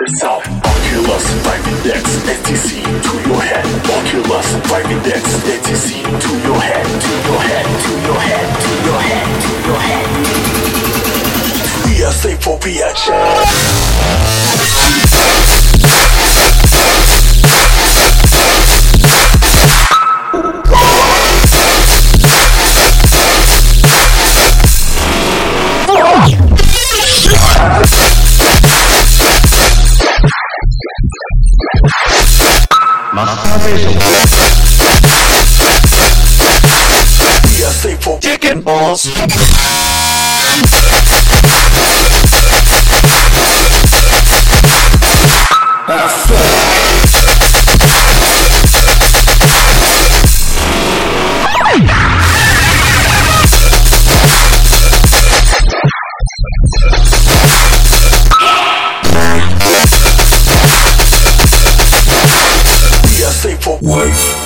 yourself. Oculus, Vive Index, STC to your head. Oculus, Vive Index, STC to your head, to your head, to your head, to your head, to your head. PSA for reaction. PSA for chicken balls. PSA for what?